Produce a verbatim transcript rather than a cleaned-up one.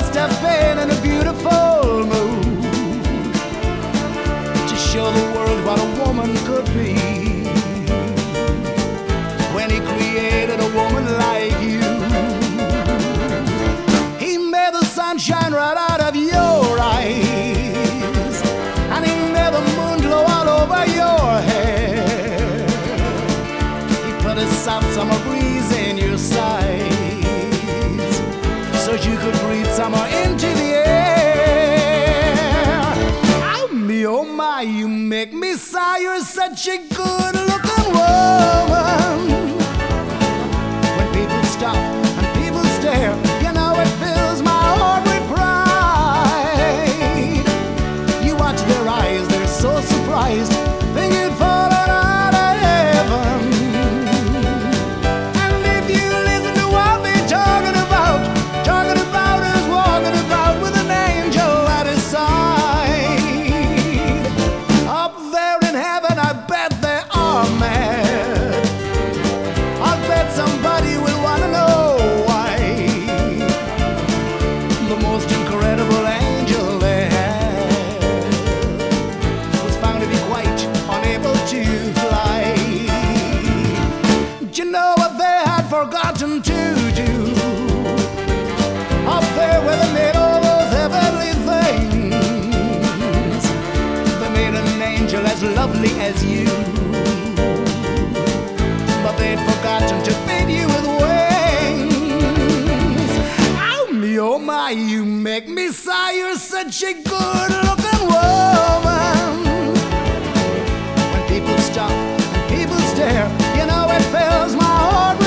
must have been in a beautiful mood to show the world what a woman could be. When he created a woman like you, he made the sun shine right out of your eyes, and he made the moon glow all over your hair. He put a soft summer breeze in your sides so you could breathe summer into the air. Oh me, oh my, you make me sigh. You're such a good looking woman. When people stop and people stare, you know it fills my heart with pride. You watch their eyes, they're so surprised, think you'd fallen out of heaven. And if you listen to what they're talking about, talking about is walking about with an angel at his side. Up there in heaven, I bet they are mad. I'll bet somebody will want to know why the most incredible angel they had was found to be quite unable to fly. Do you know what they had forgotten to do? Up there where they made all those heavenly things, they made an angel as lovely as you, but they'd forgotten to fit you with wings. Oh me, oh my, you make me sigh. You're such a good looking woman. When people stop and people stare, you know it fills my heart